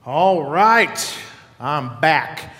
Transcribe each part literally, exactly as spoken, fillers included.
All right, I'm back.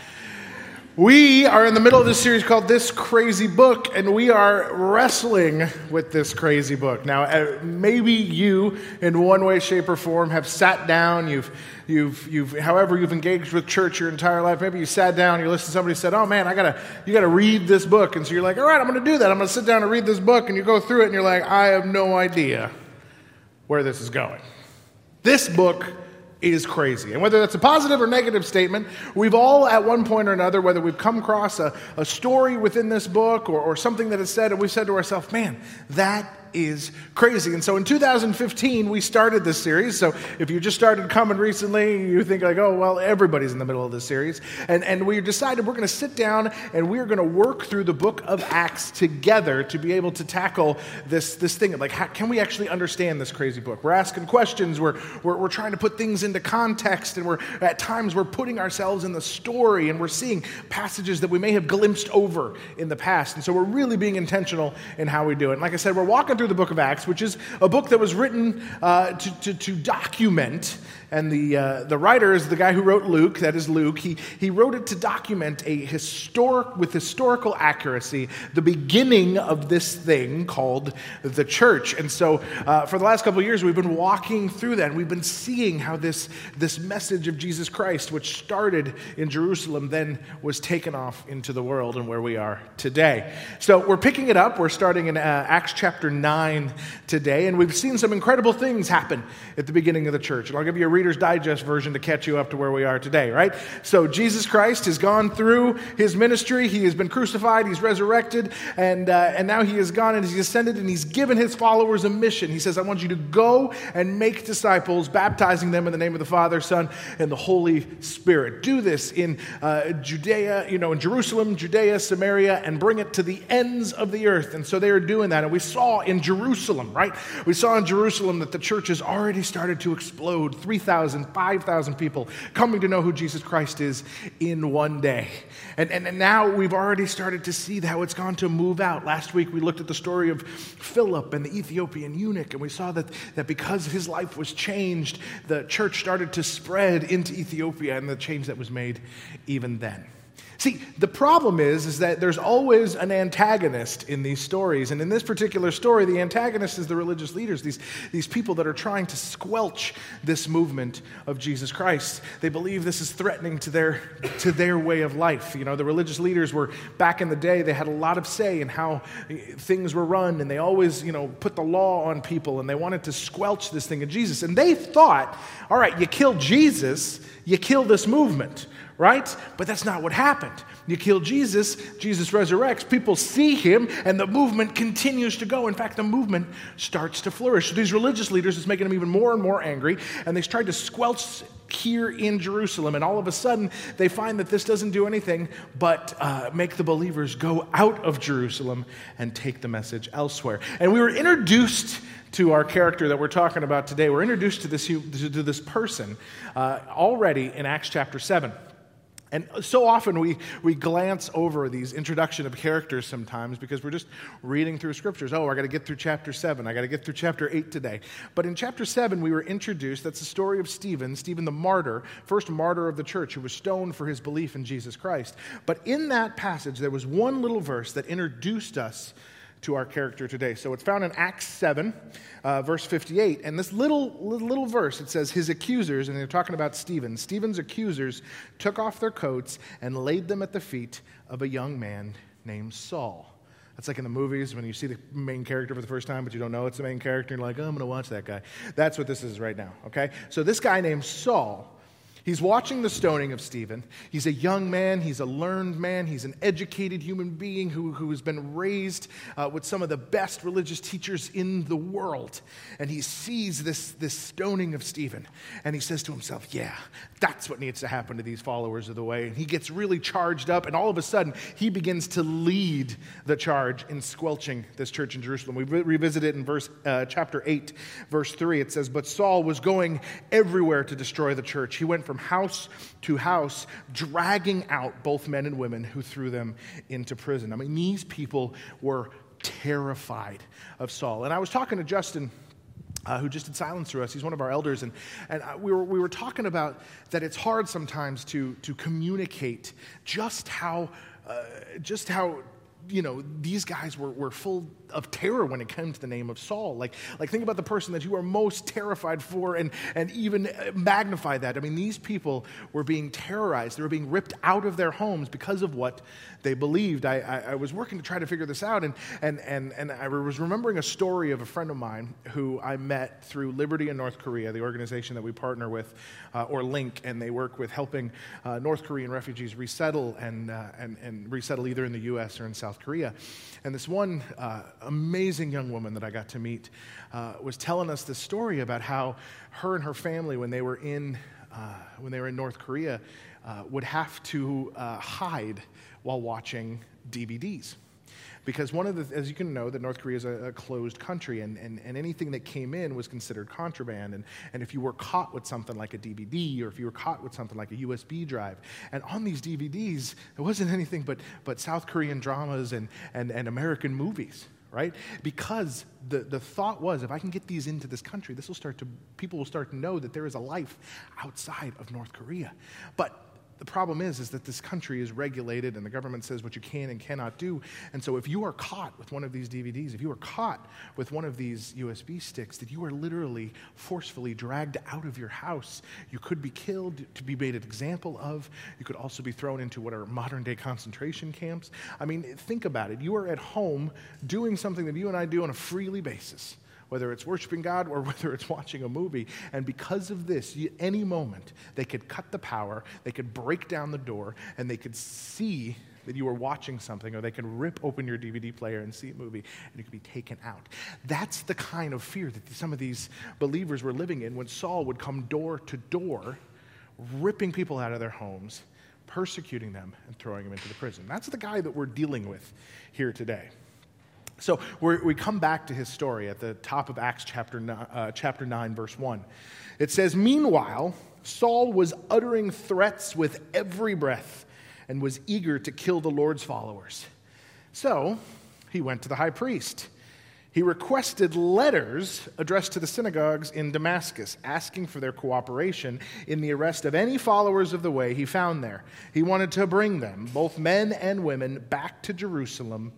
We are in the middle of this series called This Crazy Book, and we are wrestling with this crazy book. Now, uh, maybe you, in one way, shape, or form, have sat down, you've, you've, you've, however you've engaged with church your entire life, maybe you sat down, you listened to somebody said, oh man, I gotta, you gotta read this book, and so you're like, all right, I'm gonna do that, I'm gonna sit down and read this book, and you go through it, and you're like, I have no idea where this is going. This book is crazy. And whether that's a positive or negative statement, we've all at one point or another, whether we've come across a, a story within this book or, or something that is said, and we've said to ourselves, man, that is crazy. And so in two thousand fifteen, we started this series. So if you just started coming recently, you think like, oh, well, everybody's in the middle of this series. And, and we decided we're going to sit down and we're going to work through the book of Acts together to be able to tackle this, this thing. Like, how can we actually understand this crazy book? We're asking questions. We're, we're, we're trying to put things into context. And we're at times we're putting ourselves in the story and we're seeing passages that we may have glimpsed over in the past. And so we're really being intentional in how we do it. And like I said, we're walking through the book of Acts, which is a book that was written uh, to, to, to document, and the uh, the writer is the guy who wrote Luke, that is Luke. He, he wrote it to document a historic, with historical accuracy, the beginning of this thing called the church. And so uh, for the last couple of years, we've been walking through that, and we've been seeing how this, this message of Jesus Christ, which started in Jerusalem, then was taken off into the world and where we are today. So we're picking it up. We're starting in uh, Acts chapter nine today, and we've seen some incredible things happen at the beginning of the church. And I'll give you a Reader's Digest version to catch you up to where we are today, right? So Jesus Christ has gone through his ministry. He has been crucified. He's resurrected. And, uh, and now he has gone and he's ascended and he's given his followers a mission. He says, I want you to go and make disciples, baptizing them in the name of the Father, Son, and the Holy Spirit. Do this in uh, Judea, you know, in Jerusalem, Judea, Samaria, and bring it to the ends of the earth. And so they are doing that. And we saw in Jerusalem, right? We saw in Jerusalem that the church has already started to explode. three thousand, five thousand people coming to know who Jesus Christ is in one day. And, and, and now we've already started to see how it's gone to move out. Last week we looked at the story of Philip and the Ethiopian eunuch, and we saw that, that because his life was changed, the church started to spread into Ethiopia, and the change that was made even then. See, the problem is, is that there's always an antagonist in these stories. And in this particular story, the antagonist is the religious leaders, these, these people that are trying to squelch this movement of Jesus Christ. They believe this is threatening to their, to their way of life. You know, the religious leaders were, back in the day, they had a lot of say in how things were run. And they always, you know, put the law on people. And they wanted to squelch this thing of Jesus. And they thought, all right, you kill Jesus, you kill this movement. Right? But that's not what happened. You kill Jesus, Jesus resurrects, people see him, and the movement continues to go. In fact, the movement starts to flourish. So these religious leaders, it's making them even more and more angry, and they tried to squelch here in Jerusalem, and all of a sudden, they find that this doesn't do anything but uh, make the believers go out of Jerusalem and take the message elsewhere. And we were introduced to our character that we're talking about today. We're introduced to this, to this person uh, already in Acts chapter seven. And so often we, we glance over these introduction of characters sometimes because we're just reading through scriptures. Oh, I got to get through chapter seven. I got to get through chapter eight today. But in chapter seven, we were introduced. That's the story of Stephen, Stephen the martyr, first martyr of the church, who was stoned for his belief in Jesus Christ. But in that passage, there was one little verse that introduced us to our character today. So it's found in Acts seven, uh, verse fifty-eight. And this little, little little verse, it says, his accusers, and they're talking about Stephen, Stephen's accusers took off their coats and laid them at the feet of a young man named Saul. That's like in the movies when you see the main character for the first time, but you don't know it's the main character, and you're like, oh, I'm going to watch that guy. That's what this is right now, okay? So this guy named Saul, he's watching the stoning of Stephen. He's a young man. He's a learned man. He's an educated human being who, who has been raised uh, with some of the best religious teachers in the world. And he sees this, this stoning of Stephen. And he says to himself, yeah, that's what needs to happen to these followers of the way. And he gets really charged up. And all of a sudden, he begins to lead the charge in squelching this church in Jerusalem. We re- revisit it in verse uh, chapter eight, verse three. It says, but Saul was going everywhere to destroy the church. He went from house to house, dragging out both men and women who threw them into prison. I mean, these people were terrified of Saul. And I was talking to Justin Uh, who just did silence through us. He's one of our elders, and and uh, we were we were talking about that it's hard sometimes to to communicate just how uh, just how you know these guys were were full of terror when it came to the name of Saul. Like like think about the person that you are most terrified for, and and even magnify that. I mean, these people were being terrorized. They were being ripped out of their homes because of what they believed. I, I, I was working to try to figure this out, and and and and I was remembering a story of a friend of mine who I met through Liberty in North Korea, the organization that we partner with, uh, or Link, and they work with helping uh, North Korean refugees resettle and uh, and and resettle either in the U S or in South Korea. And this one uh, amazing young woman that I got to meet uh, was telling us this story about how her and her family, when they were in uh, when they were in North Korea, uh, would have to uh, hide while watching D V Ds. Because one of the, as you can know, that North Korea is a, a closed country, and, and, and anything that came in was considered contraband. And, and if you were caught with something like a D V D, or if you were caught with something like a U S B drive, and on these D V Ds, it wasn't anything but, but South Korean dramas and, and, and American movies, right? Because the, the thought was, if I can get these into this country, this will start to, people will start to know that there is a life outside of North Korea. But the problem is, is that this country is regulated, and the government says what you can and cannot do. And so if you are caught with one of these D V Ds, if you are caught with one of these U S B sticks, that you are literally forcefully dragged out of your house. You could be killed, to be made an example of. You could also be thrown into what are modern-day concentration camps. I mean, think about it. You are at home doing something that you and I do on a freely basis, whether it's worshiping God or whether it's watching a movie. And because of this, you, any moment, they could cut the power, they could break down the door, and they could see that you were watching something, or they could rip open your D V D player and see a movie, and you could be taken out. That's the kind of fear that some of these believers were living in when Saul would come door to door, ripping people out of their homes, persecuting them, and throwing them into the prison. That's the guy that we're dealing with here today. So we're, we come back to his story at the top of Acts chapter nine, uh, chapter nine, verse one. It says, "Meanwhile, Saul was uttering threats with every breath and was eager to kill the Lord's followers. So he went to the high priest. He requested letters addressed to the synagogues in Damascus, asking for their cooperation in the arrest of any followers of the way he found there. He wanted to bring them, both men and women, back to Jerusalem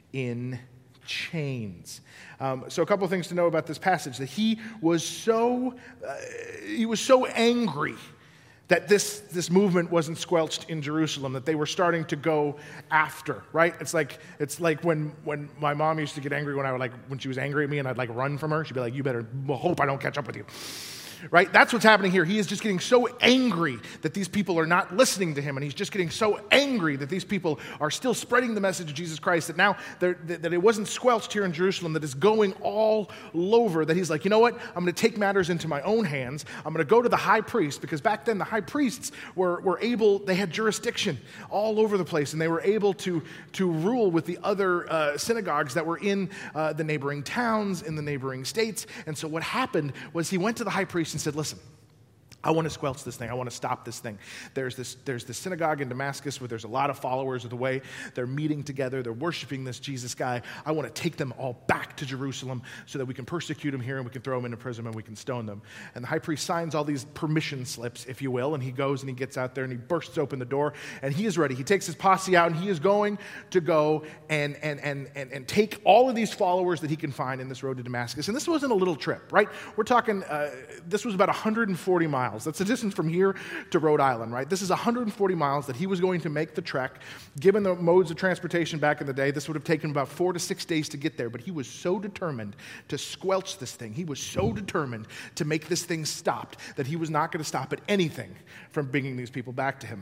in chains." Um, so a couple of things to know about this passage, that he was so uh, he was so angry that this, this movement wasn't squelched in Jerusalem, that they were starting to go after, right? It's like it's like when, when my mom used to get angry when I would like when she was angry at me and I'd like run from her. She'd be like, "You better hope I don't catch up with you." Right? That's what's happening here. He is just getting so angry that these people are not listening to him, and he's just getting so angry that these people are still spreading the message of Jesus Christ, that now that it wasn't squelched here in Jerusalem, that it's going all over, that he's like, you know what? I'm going to take matters into my own hands. I'm going to go to the high priest, because back then the high priests were, were able, they had jurisdiction all over the place, and they were able to, to rule with the other uh, synagogues that were in uh, the neighboring towns, in the neighboring states. And so what happened was he went to the high priest and said, "Listen, I want to squelch this thing. I want to stop this thing. There's this there's this synagogue in Damascus where there's a lot of followers of the way. They're meeting together. They're worshiping this Jesus guy. I want to take them all back to Jerusalem so that we can persecute them here and we can throw them into prison and we can stone them." And the high priest signs all these permission slips, if you will, and he goes and he gets out there and he bursts open the door, and he is ready. He takes his posse out, and he is going to go and and and and, and take all of these followers that he can find in this road to Damascus. And this wasn't a little trip, right? We're talking, uh, this was about one hundred forty miles. That's the distance from here to Rhode Island, right? This is one hundred forty miles that he was going to make the trek. Given the modes of transportation back in the day, this would have taken about four to six days to get there, but he was so determined to squelch this thing. He was so determined to make this thing stopped that he was not going to stop at anything from bringing these people back to him.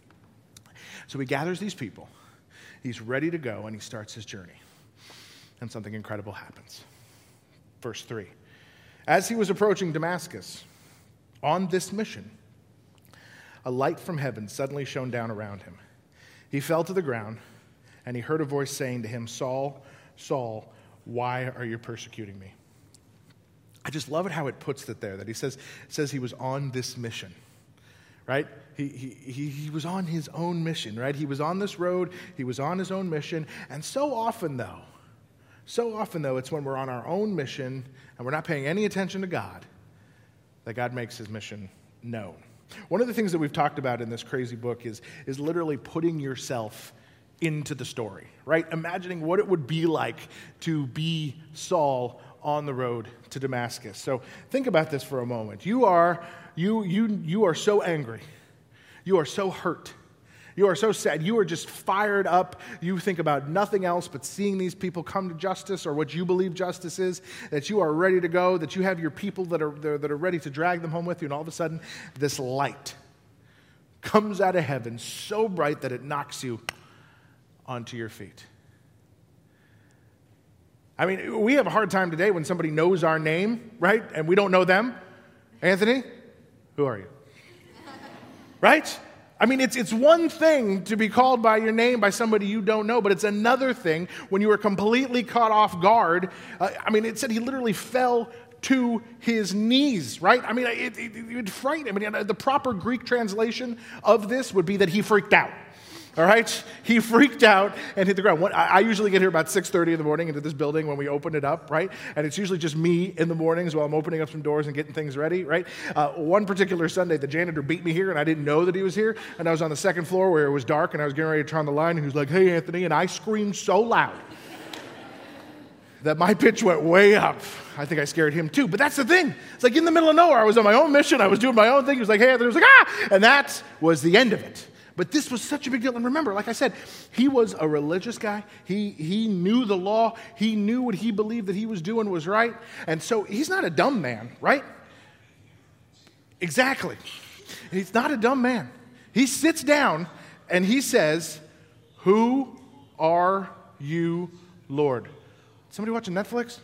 So he gathers these people. He's ready to go, and he starts his journey. And something incredible happens. Verse three. "As he was approaching Damascus, on this mission, a light from heaven suddenly shone down around him. He fell to the ground, and he heard a voice saying to him, 'Saul, Saul, why are you persecuting me?'" I just love it how it puts it there, that he says, says he was on this mission, right? He, he, he, he was on his own mission, right? He was on this road. He was on his own mission. And so often, though, So often, though, it's when we're on our own mission and we're not paying any attention to God that God makes his mission known. One of the things that we've talked about in this crazy book is, is literally putting yourself into the story, right? Imagining what it would be like to be Saul on the road to Damascus. So think about this for a moment. You are, you, you, you are so angry. You are so hurt. You are so sad. You are just fired up. You think about nothing else but seeing these people come to justice, or what you believe justice is, that you are ready to go, that you have your people that are, that are ready to drag them home with you, and all of a sudden, this light comes out of heaven so bright that it knocks you onto your feet. I mean, we have a hard time today when somebody knows our name, right? And we don't know them. Anthony, who are you? Right? I mean, it's it's one thing to be called by your name by somebody you don't know, but it's another thing when you are completely caught off guard. Uh, I mean, it said he literally fell to his knees, right? I mean, it, it, it would frighten him. I mean, the proper Greek translation of this would be that he freaked out. All right? He freaked out and hit the ground. I usually get here about six thirty in the morning into this building when we open it up, right? And it's usually just me in the mornings while I'm opening up some doors and getting things ready, right? Uh, one particular Sunday, the janitor beat me here, and I didn't know that he was here. And I was on the second floor where it was dark, and I was getting ready to turn on the line, and he was like, "Hey, Anthony," and I screamed so loud that my pitch went way up. I think I scared him too. But that's the thing. It's like in the middle of nowhere. I was on my own mission. I was doing my own thing. He was like, "Hey," Anthony was like, "Ah!" And that was the end of it. But this was such a big deal. And remember, like I said, he was a religious guy. He he knew the law. He knew what he believed that he was doing was right. And so he's not a dumb man, right? Exactly. He's not a dumb man. He sits down and he says, "Who are you, Lord?" Somebody watching Netflix?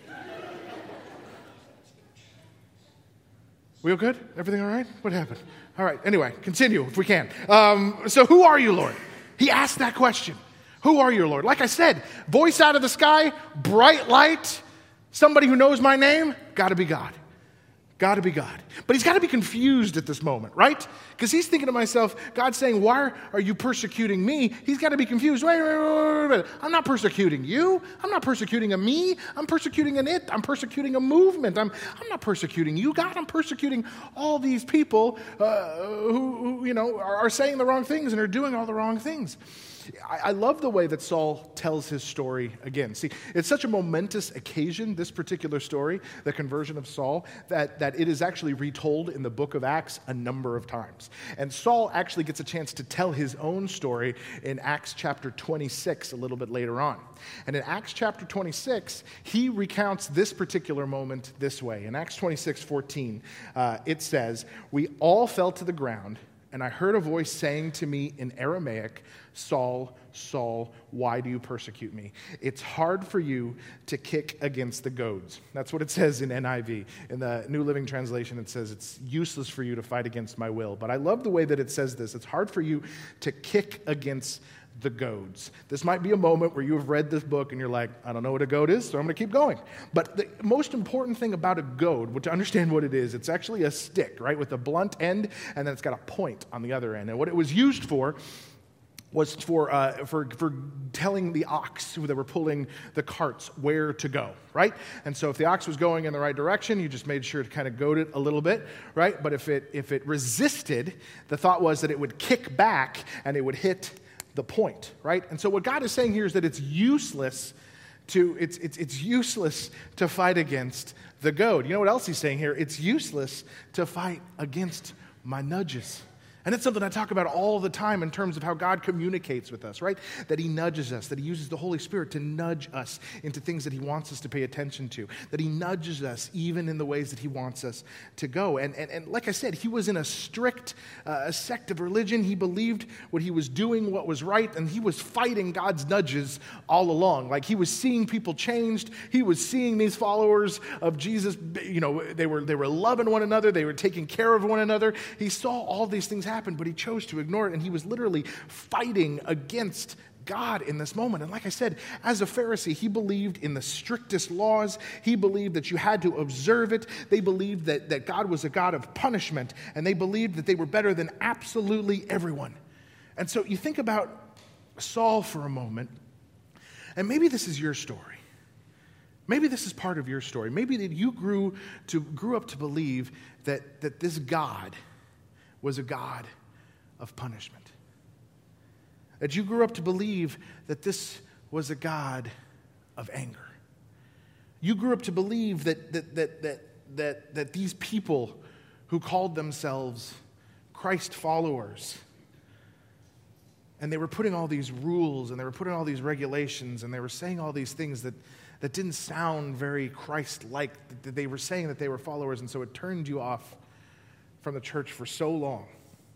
We all good? Everything all right? What happened? All right, anyway, continue if we can. Um, so who are you, Lord? He asked that question. Who are you, Lord? Like I said, voice out of the sky, bright light, somebody who knows my name, got to be God. Got to be God. But he's got to be confused at this moment, right? Because he's thinking to himself, God's saying, "Why are you persecuting me?" He's got to be confused. Wait, wait, wait, wait, wait. I'm not persecuting you. I'm not persecuting a me. I'm persecuting an it. I'm persecuting a movement. I'm, I'm not persecuting you, God. I'm persecuting all these people uh, who, who, you know, are, are saying the wrong things and are doing all the wrong things. I, I love the way that Saul tells his story again. See, it's such a momentous occasion, this particular story, the conversion of Saul, that, that it is actually retold in the book of Acts a number of times. And Saul actually gets a chance to tell his own story in Acts chapter twenty-six a little bit later on. And in Acts chapter twenty-six, he recounts this particular moment this way. In Acts twenty-six fourteen, uh, it says, "We all fell to the ground, and I heard a voice saying to me in Aramaic, 'Saul, Saul, why do you persecute me? It's hard for you to kick against the goads.'" That's what it says in N I V. In the New Living Translation, it says, "It's useless for you to fight against my will." But I love the way that it says this. It's hard for you to kick against the goads. This might be a moment where you have read this book and you're like, "I don't know what a goad is, so I'm going to keep going." But the most important thing about a goad, to understand what it is, it's actually a stick, right, with a blunt end, and then it's got a point on the other end. And what it was used for was for, uh, for for telling the ox who they were pulling the carts where to go, right? And so if the ox was going in the right direction, you just made sure to kind of goad it a little bit, right? But if it if it resisted, the thought was that it would kick back and it would hit the point, right? And so what God is saying here is that it's useless to it's it's it's useless to fight against the goad. You know what else he's saying here? It's useless to fight against my nudges. And it's something I talk about all the time in terms of how God communicates with us, right? That he nudges us, that he uses the Holy Spirit to nudge us into things that he wants us to pay attention to, that he nudges us even in the ways that he wants us to go. And, and, and like I said, he was in a strict uh, a sect of religion. He believed what he was doing, what was right, and he was fighting God's nudges all along. Like he was seeing people changed. He was seeing these followers of Jesus, you know, they were, they were loving one another. They were taking care of one another. He saw all these things happen. Happened, but he chose to ignore it, and he was literally fighting against God in this moment. And like I said, as a Pharisee, he believed in the strictest laws. He believed that you had to observe it. They believed that, that God was a God of punishment, and they believed that they were better than absolutely everyone. And so you think about Saul for a moment, and maybe this is your story. Maybe this is part of your story. Maybe that you grew to grew up to believe that, that this God was a God of punishment. That you grew up to believe that this was a God of anger. You grew up to believe that that that that that, that these people who called themselves Christ followers, and they were putting all these rules and they were putting all these regulations and they were saying all these things that, that didn't sound very Christ-like. That they were saying that they were followers, and so it turned you off from the church for so long.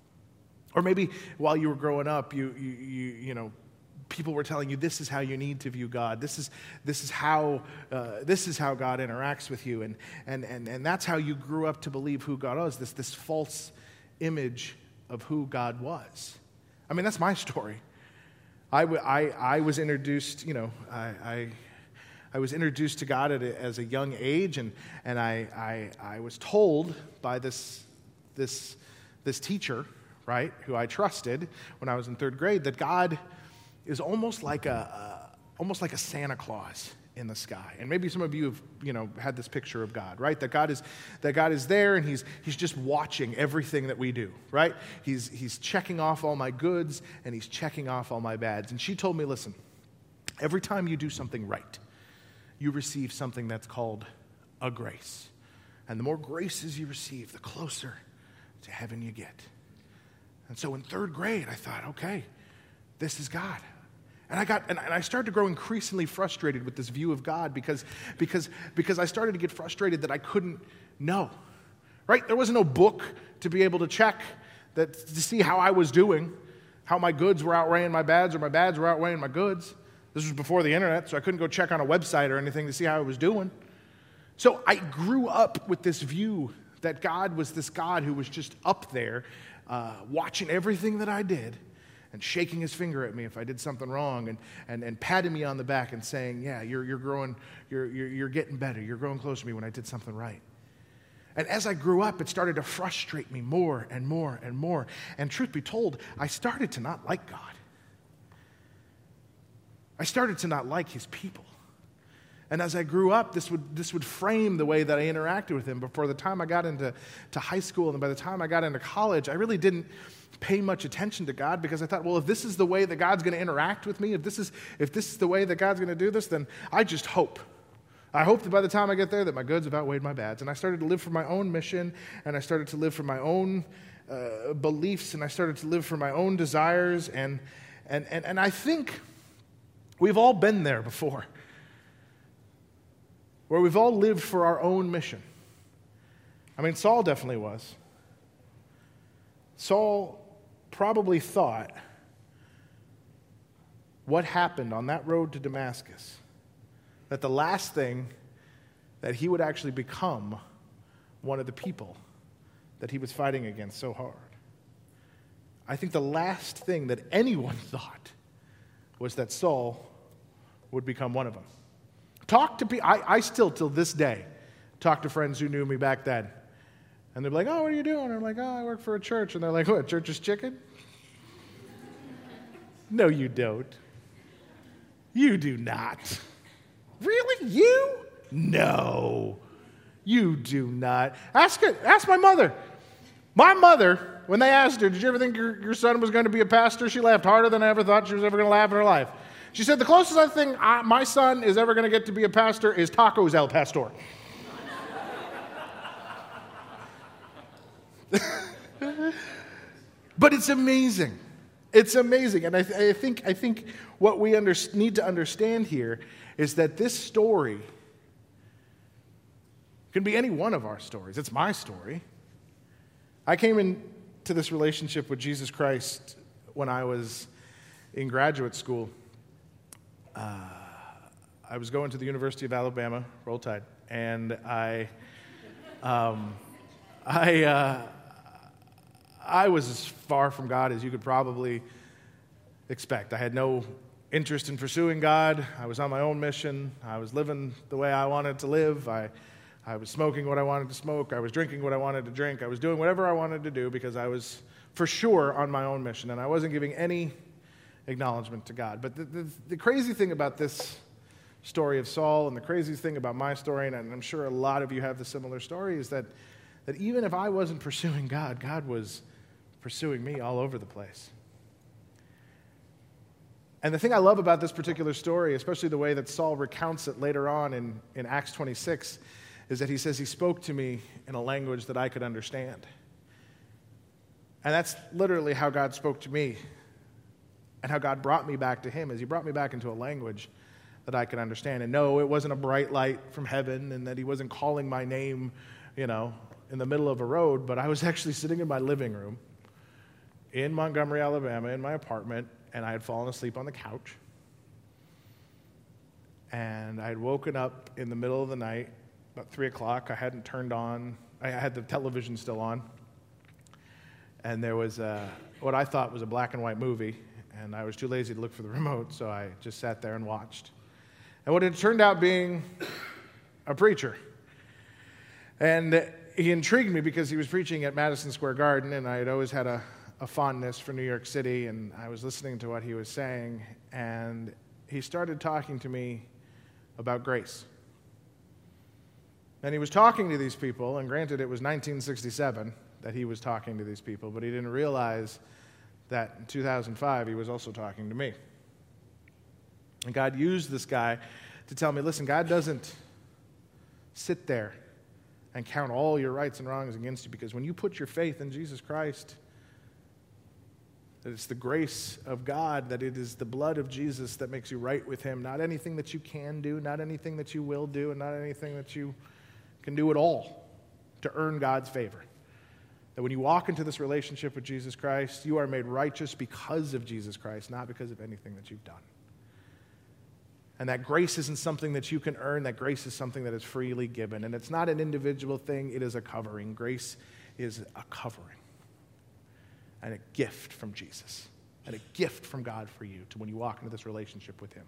Or maybe while you were growing up, you you you, you know, people were telling you this is how you need to view God. This is this is how uh, this is how God interacts with you, and and and and that's how you grew up to believe who God was. This this false image of who God was. I mean, that's my story. I, w- I, I was introduced, you know, I, I, I was introduced to God at a, as a young age, and, and I, I, I was told by this, this, this teacher, right, who I trusted when I was in third grade, that God is almost like a, a almost like a Santa Claus in the sky. And maybe some of you have, you know, had this picture of God, right? That God is that God is there, and he's he's just watching everything that we do, right? He's he's checking off all my goods and he's checking off all my bads. And she told me, listen, every time you do something right, you receive something that's called a grace. And the more graces you receive, the closer to heaven you get. And so in third grade, I thought, okay, this is God. And I got, and I started to grow increasingly frustrated with this view of God because, because, because I started to get frustrated that I couldn't know, right? There wasn't no book to be able to check that to see how I was doing, how my goods were outweighing my bads or my bads were outweighing my goods. This was before the internet, so I couldn't go check on a website or anything to see how I was doing. So I grew up with this view that God was this God who was just up there uh, watching everything that I did, and shaking his finger at me if I did something wrong, and, and, and patting me on the back and saying, yeah, you're, you're growing, you're, you're, you're getting better. You're growing close to me when I did something right. And as I grew up, it started to frustrate me more and more and more. And truth be told, I started to not like God. I started to not like his people. And as I grew up, this would this would frame the way that I interacted with him. But by the time I got into to high school and by the time I got into college, I really didn't pay much attention to God, because I thought, well, if this is the way that God's going to interact with me, if this is if this is the way that God's going to do this, then I just hope. I hope that by the time I get there that my goods have outweighed my bads. And I started to live for my own mission, and I started to live for my own uh, beliefs, and I started to live for my own desires. And, and, and, and I think we've all been there before, where we've all lived for our own mission. I mean, Saul definitely was. Saul probably thought what happened on that road to Damascus, that the last thing that he would actually become one of the people that he was fighting against so hard. I think the last thing that anyone thought was that Saul would become one of them. Talk to people, I, I still, till this day, talk to friends who knew me back then. And they're like, oh, what are you doing? And I'm like, oh, I work for a church. And they're like, what, church is chicken? No, you don't. You do not. Really? You? No. You do not. Ask it. Ask my mother. My mother, when they asked her, did you ever think your, your son was going to be a pastor? She laughed harder than I ever thought she was ever going to laugh in her life. She said, the closest I think I, my son is ever going to get to be a pastor is Tacos El Pastor. But it's amazing. It's amazing. And I, th- I think I think what we under- need to understand here is that this story can be any one of our stories. It's my story. I came into this relationship with Jesus Christ when I was in graduate school. Uh, I was going to the University of Alabama, Roll Tide, and I, um, I, uh, I was as far from God as you could probably expect. I had no interest in pursuing God. I was on my own mission. I was living the way I wanted to live. I, I was smoking what I wanted to smoke. I was drinking what I wanted to drink. I was doing whatever I wanted to do because I was for sure on my own mission, and I wasn't giving any acknowledgement to God. But the, the, the crazy thing about this story of Saul, and the craziest thing about my story, and I'm sure a lot of you have the similar story, is that, that even if I wasn't pursuing God, God was pursuing me all over the place. And the thing I love about this particular story, especially the way that Saul recounts it later on in, in Acts twenty-six, is that he says he spoke to me in a language that I could understand. And that's literally how God spoke to me and how God brought me back to him, is he brought me back into a language that I could understand. And no, it wasn't a bright light from heaven and that he wasn't calling my name, you know, in the middle of a road, but I was actually sitting in my living room in Montgomery, Alabama, in my apartment, and I had fallen asleep on the couch. And I had woken up in the middle of the night, about three o'clock. I hadn't turned on, I had the television still on. And there was a, what I thought was a black and white movie, and I was too lazy to look for the remote, so I just sat there and watched. And what it turned out being a preacher. And he intrigued me because he was preaching at Madison Square Garden, and I had always had a, a fondness for New York City, and I was listening to what he was saying, and he started talking to me about grace. And he was talking to these people, and granted it was nineteen sixty-seven that he was talking to these people, but he didn't realize that in two thousand five he was also talking to me. And God used this guy to tell me, listen, God doesn't sit there and count all your rights and wrongs against you, because when you put your faith in Jesus Christ, that it's the grace of God, that it is the blood of Jesus that makes you right with him, not anything that you can do, not anything that you will do, and not anything that you can do at all to earn God's favor. That when you walk into this relationship with Jesus Christ, you are made righteous because of Jesus Christ, not because of anything that you've done. And that grace isn't something that you can earn. That grace is something that is freely given. And it's not an individual thing. It is a covering. Grace is a covering and a gift from Jesus and a gift from God for you to when you walk into this relationship with him.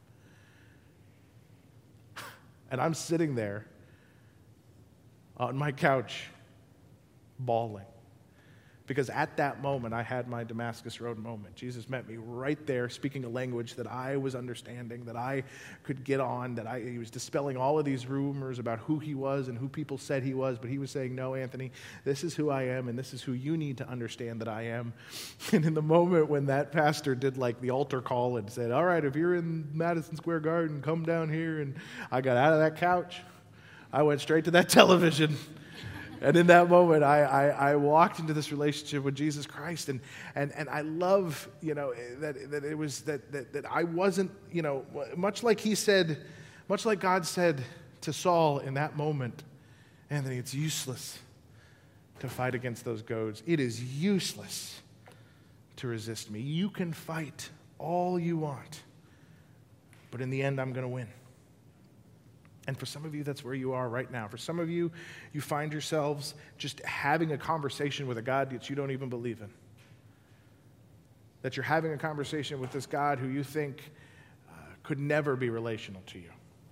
And I'm sitting there on my couch bawling. Because at that moment, I had my Damascus Road moment. Jesus met me right there, speaking a language that I was understanding, that I could get on, that I, he was dispelling all of these rumors about who he was and who people said he was, but he was saying, no, Anthony, this is who I am, and this is who you need to understand that I am. And in the moment when that pastor did like the altar call and said, all right, if you're in Madison Square Garden, come down here, and I got out of that couch, I went straight to that television. And in that moment, I, I, I walked into this relationship with Jesus Christ, and and, and I love, you know, that that it was that, that that I wasn't, you know, much like he said, much like God said to Saul in that moment, Anthony, it's useless to fight against those goads. It is useless to resist me. You can fight all you want, but in the end, I'm going to win. And for some of you, that's where you are right now. For some of you, you find yourselves just having a conversation with a God that you don't even believe in. That you're having a conversation with this God who you think uh, could never be relational to you.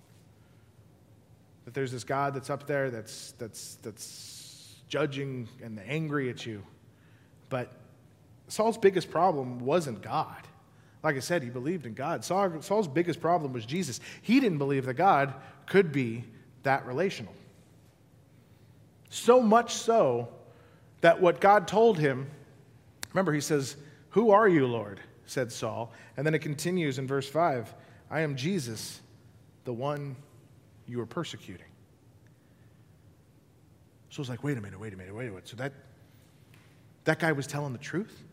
That there's this God that's up there that's that's that's judging and angry at you. But Saul's biggest problem wasn't God. Like I said, he believed in God. Saul, Saul's biggest problem was Jesus. He didn't believe that God could be that relational. So much so that what God told him, remember he says, who are you, Lord? Said Saul. And then it continues in verse five, I am Jesus, the one you are persecuting. So it's like, wait a minute, wait a minute, wait a minute. So that, that guy was telling the truth?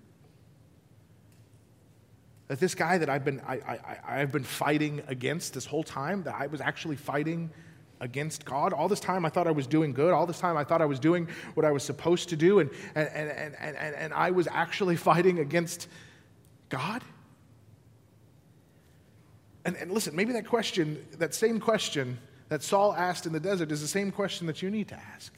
That this guy that I've been I, I, I've been fighting against this whole time, that I was actually fighting against God. All this time I thought I was doing good. All this time I thought I was doing what I was supposed to do, and and and and, and, and I was actually fighting against God. And, and listen, maybe that question, that same question that Saul asked in the desert is the same question that you need to ask.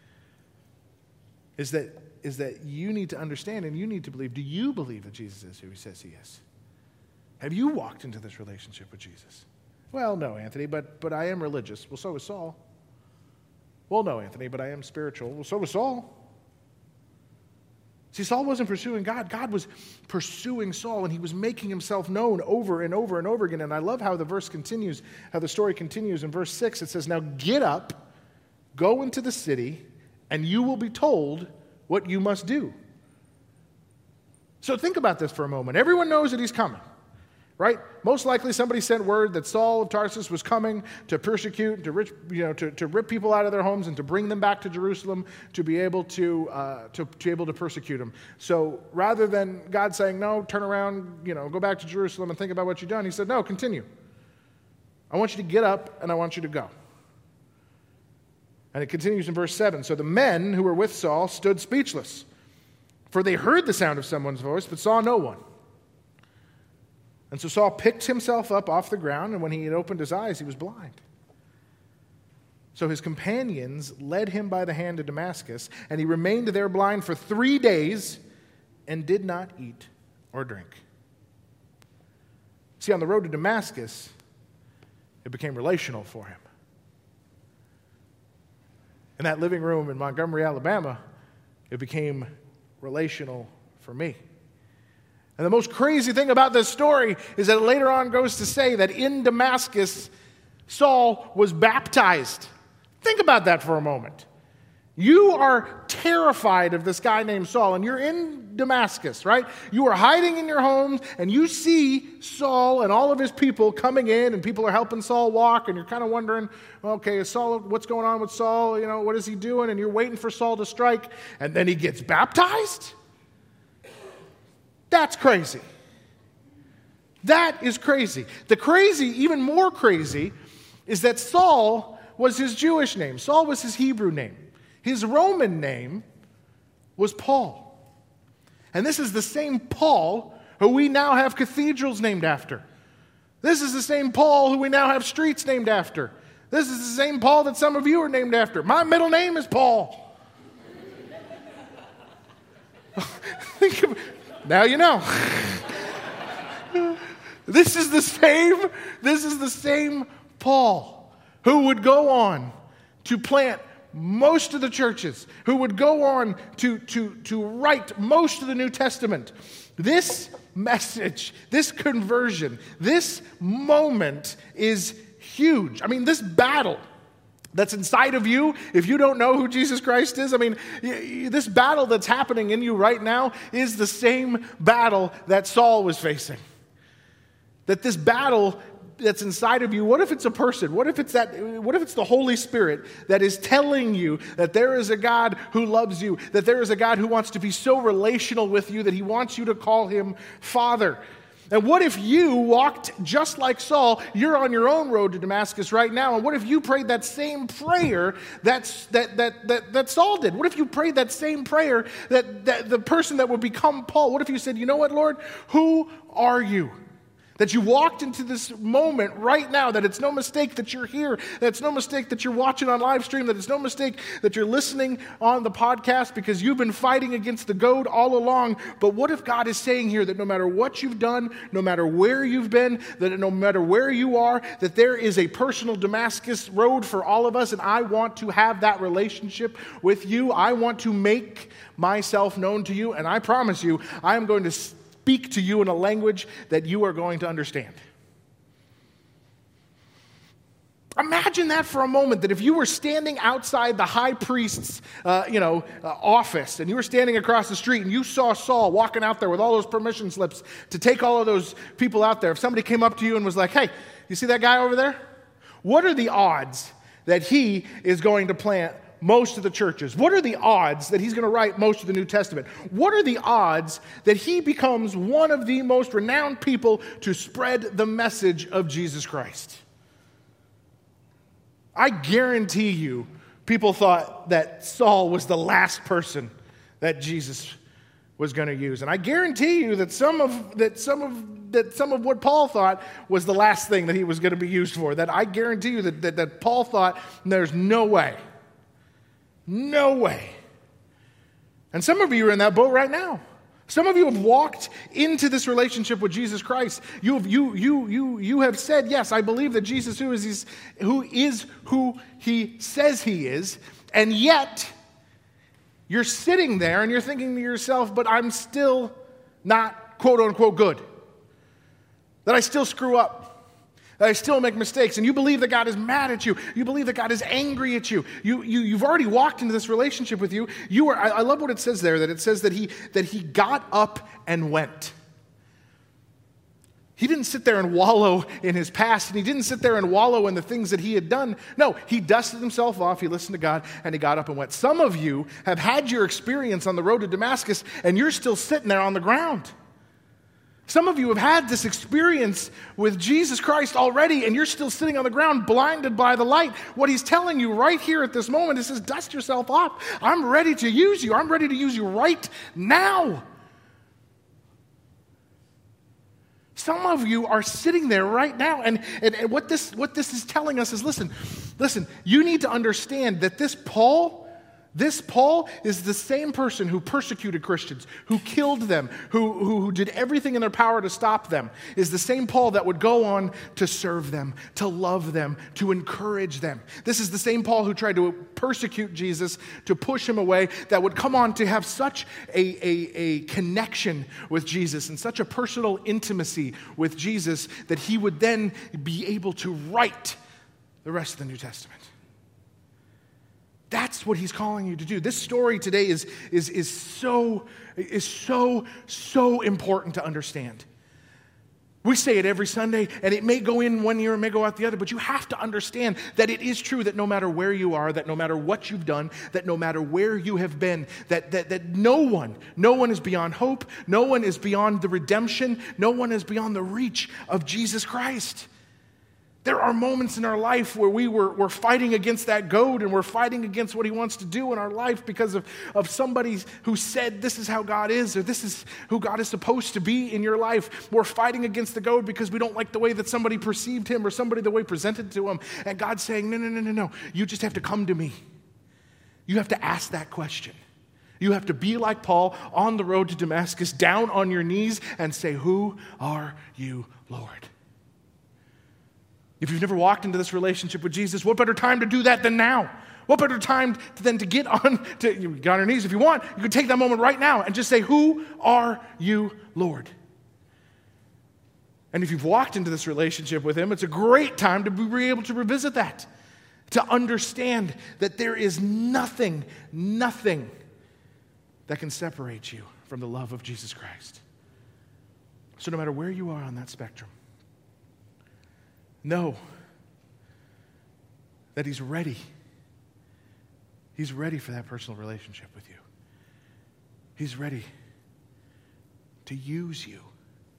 Is that is that you need to understand and you need to believe. Do you believe that Jesus is who he says he is? Have you walked into this relationship with Jesus? Well, no, Anthony, but but I am religious. Well, so was Saul. Well, no, Anthony, but I am spiritual. Well, so was Saul. See, Saul wasn't pursuing God. God was pursuing Saul, and he was making himself known over and over and over again. And I love how the verse continues, how the story continues. In verse six, it says, "Now get up, go into the city, and you will be told what you must do." So think about this for a moment. Everyone knows that he's coming, right? Most likely somebody sent word that Saul of Tarsus was coming to persecute, to, rich, you know, to, to rip people out of their homes and to bring them back to Jerusalem to be able to, uh, to, to be able to persecute them. So rather than God saying, no, turn around, you know, go back to Jerusalem and think about what you've done, he said, no, continue. I want you to get up and I want you to go. And it continues in verse seven. So the men who were with Saul stood speechless, for they heard the sound of someone's voice, but saw no one. And so Saul picked himself up off the ground, and when he had opened his eyes, he was blind. So his companions led him by the hand to Damascus, and he remained there blind for three days and did not eat or drink. See, on the road to Damascus, it became relational for him. In that living room in Montgomery, Alabama, it became relational for me. And the most crazy thing about this story is that it later on goes to say that in Damascus, Saul was baptized. Think about that for a moment. You are terrified of this guy named Saul, and you're in Damascus, right? You are hiding in your homes, and you see Saul and all of his people coming in, and people are helping Saul walk, and you're kind of wondering, okay, is Saul, what's going on with Saul? You know, what is he doing? And you're waiting for Saul to strike, and then he gets baptized? That's crazy. That is crazy. The crazy, even more crazy, is that Saul was his Jewish name. Saul was his Hebrew name. His Roman name was Paul. And this is the same Paul who we now have cathedrals named after. This is the same Paul who we now have streets named after. This is the same Paul that some of you are named after. My middle name is Paul. Think of, now you know. This is the same, this is the same Paul who would go on to plant most of the churches, who would go on to, to, to write most of the New Testament. This message, this conversion, this moment is huge. I mean, this battle that's inside of you, if you don't know who Jesus Christ is, I mean, this battle that's happening in you right now is the same battle that Saul was facing. That this battle that's inside of you, what if it's a person? What if it's that? What if it's the Holy Spirit that is telling you that there is a God who loves you, that there is a God who wants to be so relational with you that he wants you to call him Father? And what if you walked just like Saul? You're on your own road to Damascus right now. And what if you prayed that same prayer that's, that, that, that, that Saul did? What if you prayed that same prayer that, that the person that would become Paul? What if you said, you know what, Lord? Who are you? That you walked into this moment right now, that it's no mistake that you're here, that it's no mistake that you're watching on live stream, that it's no mistake that you're listening on the podcast because you've been fighting against the goad all along. But what if God is saying here that no matter what you've done, no matter where you've been, that no matter where you are, that there is a personal Damascus road for all of us, and I want to have that relationship with you. I want to make myself known to you, and I promise you, I am going to speak to you in a language that you are going to understand. Imagine that for a moment, that if you were standing outside the high priest's uh, you know, uh, office, and you were standing across the street, and you saw Saul walking out there with all those permission slips to take all of those people out there. If somebody came up to you and was like, hey, you see that guy over there? What are the odds that he is going to plant most of the churches? What are the odds that he's going to write most of the New Testament? What are the odds that he becomes one of the most renowned people to spread the message of Jesus Christ? I guarantee you, people thought that Saul was the last person that Jesus was going to use. And I guarantee you that some of that some of that some of what Paul thought was the last thing that he was going to be used for. That I guarantee you that, that, that Paul thought, there's no way. No way. And some of you are in that boat right now. Some of you have walked into this relationship with Jesus Christ. You have, you, you, you, you have said, yes, I believe that Jesus who is, who is who he says he is, and yet You're sitting there and you're thinking to yourself, but I'm still not quote unquote good. That I still screw up. That I still make mistakes. And you believe that God is mad at you. You believe that God is angry at you. You, you you've already walked into this relationship with you. You are, I, I love what it says there, that it says that he, that he got up and went. He didn't sit there and wallow in his past, and he didn't sit there and wallow in the things that he had done. No, he dusted himself off, he listened to God, and he got up and went. Some of you have had your experience on the road to Damascus, and you're still sitting there on the ground. Some of you have had this experience with Jesus Christ already, and you're still sitting on the ground blinded by the light. What he's telling you right here at this moment is, dust yourself off. I'm ready to use you. I'm ready to use you right now. Some of you are sitting there right now, and, and, and what this what this is telling us is, listen, listen, you need to understand that this Paul, this Paul is the same person who persecuted Christians, who killed them, who, who, who did everything in their power to stop them, is the same Paul that would go on to serve them, to love them, to encourage them. This is the same Paul who tried to persecute Jesus, to push him away, that would come on to have such a, a, a connection with Jesus and such a personal intimacy with Jesus that he would then be able to write the rest of the New Testament. That's what he's calling you to do. This story today is, is, is so, is so, so important to understand. We say it every Sunday, and it may go in one ear and may go out the other, but you have to understand that it is true that no matter where you are, that no matter what you've done, that no matter where you have been, that, that, that no one, no one is beyond hope, no one is beyond the redemption, no one is beyond the reach of Jesus Christ. There are moments in our life where we were, we're fighting against that goad, and we're fighting against what he wants to do in our life because of, of somebody who said this is how God is, or this is who God is supposed to be in your life. We're fighting against the goad because we don't like the way that somebody perceived him or somebody the way presented to him. And God's saying, no, no, no, no, no. You just have to come to me. You have to ask that question. You have to be like Paul on the road to Damascus, down on your knees and say, who are you, Lord? If you've never walked into this relationship with Jesus, what better time to do that than now? What better time than to get on to you get on your knees if you want? You can take that moment right now and just say, who are you, Lord? And if you've walked into this relationship with him, it's a great time to be able to revisit that, to understand that there is nothing, nothing that can separate you from the love of Jesus Christ. So no matter where you are on that spectrum, know that he's ready. He's ready for that personal relationship with you. He's ready to use you.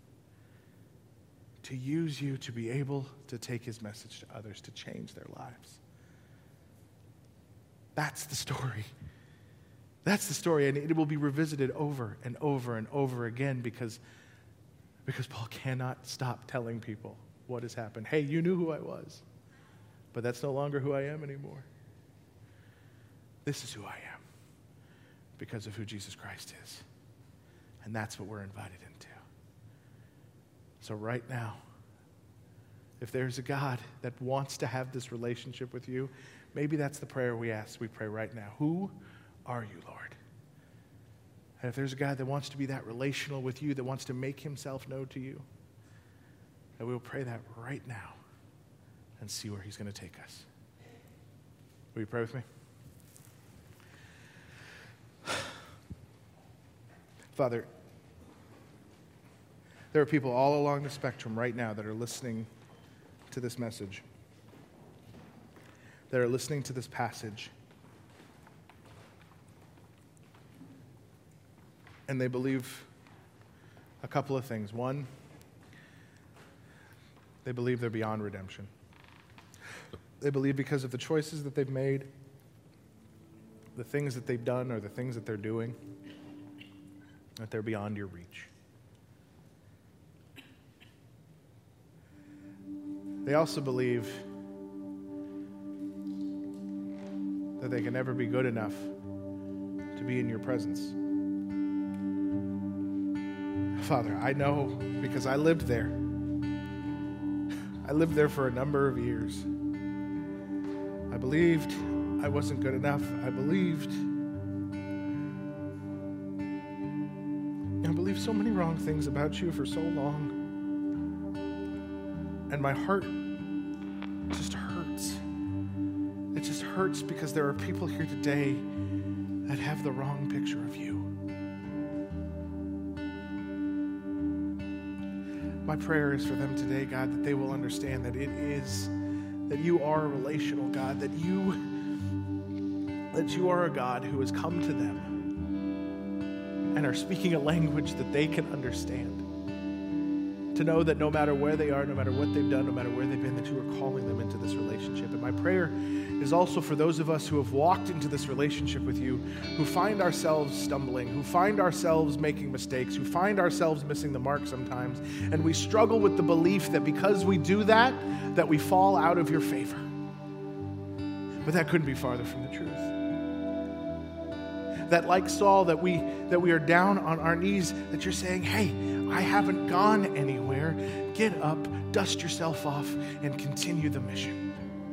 To use you to be able to take his message to others, to change their lives. That's the story. That's the story, and it will be revisited over and over and over again because, because Paul cannot stop telling people what has happened. Hey, you knew who I was, but that's no longer who I am anymore. This is who I am because of who Jesus Christ is. And that's what we're invited into. So right now, if there's a God that wants to have this relationship with you, maybe that's the prayer we ask. We pray right now. Who are you, Lord? And if there's a God that wants to be that relational with you, that wants to make himself known to you, that we will pray that right now and see where he's going to take us. Will you pray with me? Father, there are people all along the spectrum right now that are listening to this message, that are listening to this passage, and they believe a couple of things. One, they believe they're beyond redemption. They believe because of the choices that they've made, the things that they've done, or the things that they're doing, that they're beyond your reach. They also believe that they can never be good enough to be in your presence. Father, I know because I lived there. I lived there for a number of years. I believed I wasn't good enough. I believed so many wrong things about you for so long. And my heart just hurts. It just hurts because there are people here today that have the wrong picture of you. My prayer is for them today, God, that they will understand that it is, that you are a relational God, that you, that you are a God who has come to them and are speaking a language that they can understand. To know that no matter where they are, no matter what they've done, no matter where they've been, that you are calling them into this relationship. And my prayer is also for those of us who have walked into this relationship with you, who find ourselves stumbling, who find ourselves making mistakes, who find ourselves missing the mark sometimes, and we struggle with the belief that because we do that, that we fall out of your favor. But that couldn't be farther from the truth. That like Saul, that we that we are down on our knees, that you're saying, hey, I haven't gone anywhere. Get up, dust yourself off, and continue the mission.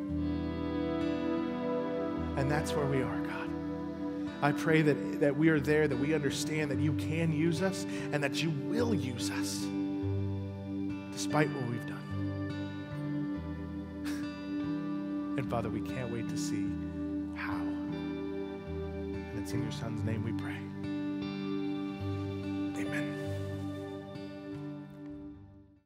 And that's where we are, God. I pray that, that we are there, that we understand that you can use us and that you will use us despite what we've done. And Father, we can't wait to see how. And it's in your Son's name we pray. Amen.